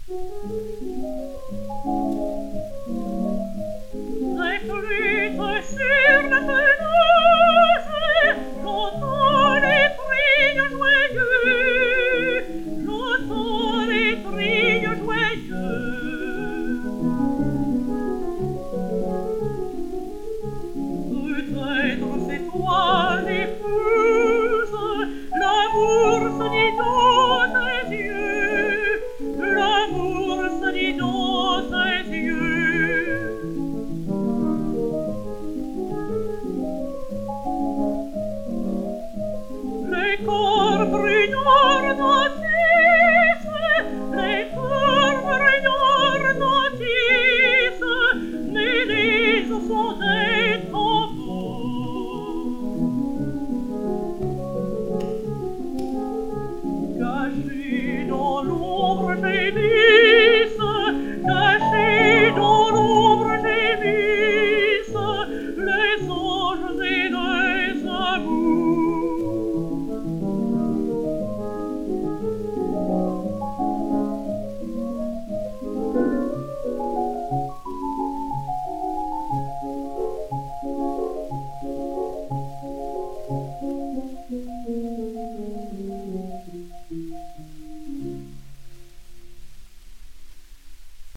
Les flûtes sur la pelouse, j'entends les trilles joyeux, j'entends les trilles joyeux. Peut-être c'est toi l'épouse, l'amour se dit dans tes yeux, l'amour se dit dans tes yeux. Les corps brûlants notices, les corps brûlants notices, mêlés au son des tambours. Cachés dans l'ombre des